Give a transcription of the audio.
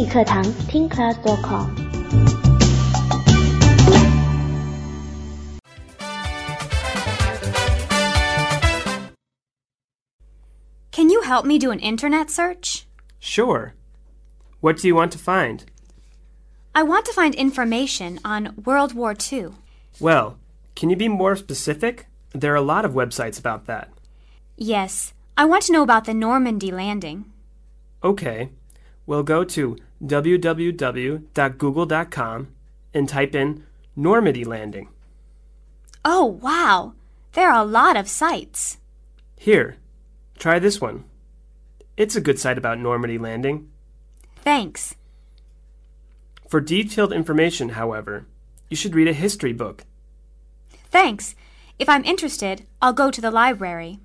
语课堂听 class.com。 Can you help me do an internet search? Sure. What do you want to find? I want to find information on World War II. Well, can you be more specific? There are a lot of websites about that. Yes, I want to know about the Normandy landing. Okay. We'll go to www.google.com and type in Normandy landing. Oh, wow! There are a lot of sites. Here, try this one. It's a good site about Normandy landing. Thanks. For detailed information, however, you should read a history book. Thanks. If I'm interested, I'll go to the library.